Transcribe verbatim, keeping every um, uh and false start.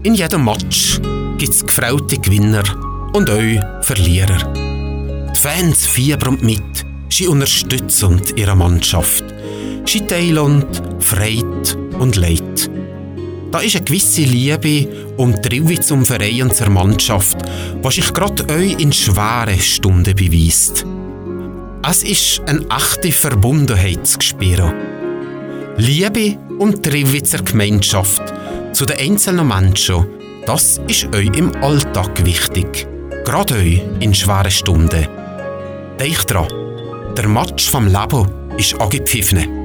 In jedem Match gibt es gefreute Gewinner und auch Verlierer. Die Fans fiebern mit, sie unterstützen ihre Mannschaft. Sie teilen Freude und Leid. Da ist eine gewisse Liebe und Triebe zum Verein und zur Mannschaft, was sich gerade euch in schweren Stunden beweist. Es ist eine echte Verbundenheit zu spüren. Liebe und Triebe zur Gemeinschaft, zu den einzelnen Menschen, das ist euch im Alltag wichtig. Gerade euch in schweren Stunden. Denkt dran, der Match vom Leben ist angepfiffen.